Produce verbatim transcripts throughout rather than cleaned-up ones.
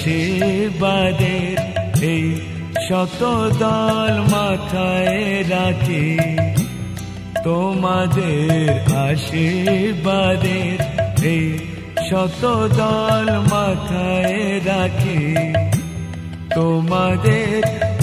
আশীর্বাদের এই শত দল মাথায় রাখি, তোমাদের আশীর্বাদের এই শত দল মাথায় রাখি, তোমাদের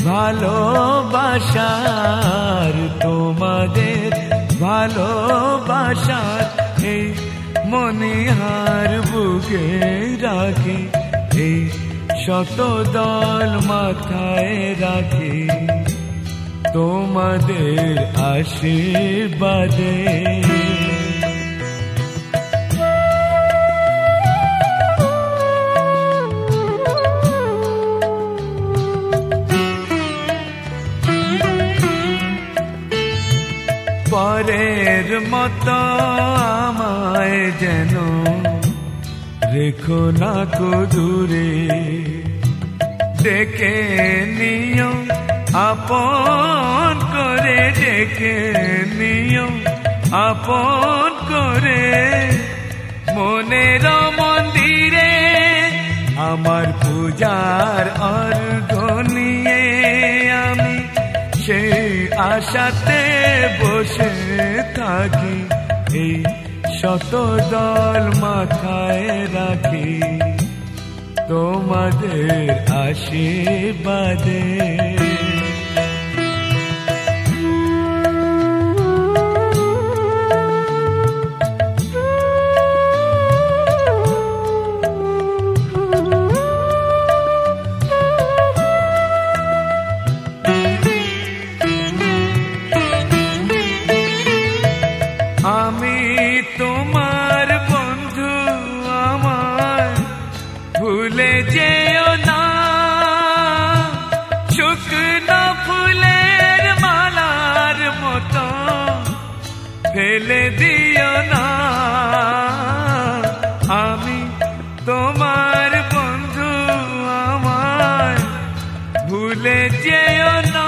ভালোবাসার তোমাদের ভালোবাসার এই মনিহার বুকে রাখি, এই শত দল মাথায় রাখি, তোমাদের আশীর্বাদে। পরের মতো আমায় যেন রেখো না কো দূরে, ডেকে নিও আপন করে, ডেকে নিও আপন করে, মনের মন্দিরে আমার পূজার অর্ঘ নিয়ে আমি সেই আশাতে বসে থাকি, এই শত দল মাথায় রাখি, তোমাদের আশীর্বাদে। আমি তোমার বন্ধু, আমার ভুলে যেও না, শুকনো ফুলের মালার মতো ফেলে দিও না। আমি তোমার বন্ধু, আমার ভুলে যেও না,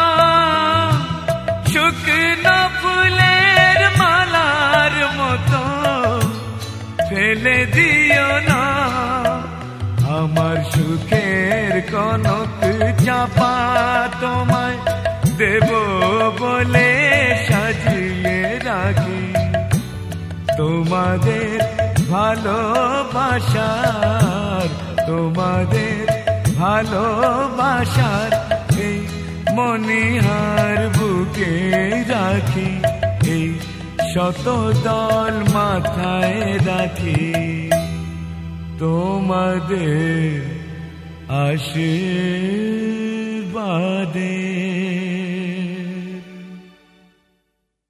শুকনো ফুলের মালার মতো ফেলে দিও না। আমার সুখের কনক চাপা তোমায় দেব বলে সাজিয়ে রাখি, তোমাদের ভালোবাসার তোমাদের ভালোবাসার এই মনিহার বুকে রাখি, এই শত দল মাথায় রাখি, তোমাদের আশীর্বাদে।